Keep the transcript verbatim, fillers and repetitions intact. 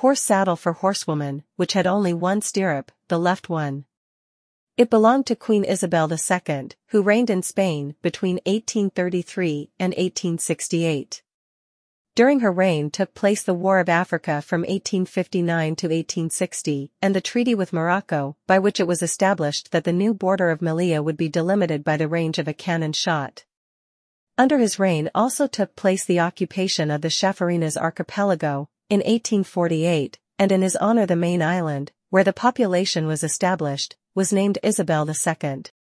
horse saddle for horsewoman, which had only one stirrup, the left one. It belonged to Queen Isabel the Second, who reigned in Spain between eighteen thirty-three and eighteen sixty-eight. During her reign took place the War of Africa from eighteen fifty-nine to eighteen sixty, and the treaty with Morocco, by which it was established that the new border of Melilla would be delimited by the range of a cannon shot. Under his reign also took place the occupation of the Chafarinas archipelago, in eighteen forty-eight, and in his honor the main island, where the population was established, was named Isabel the Second.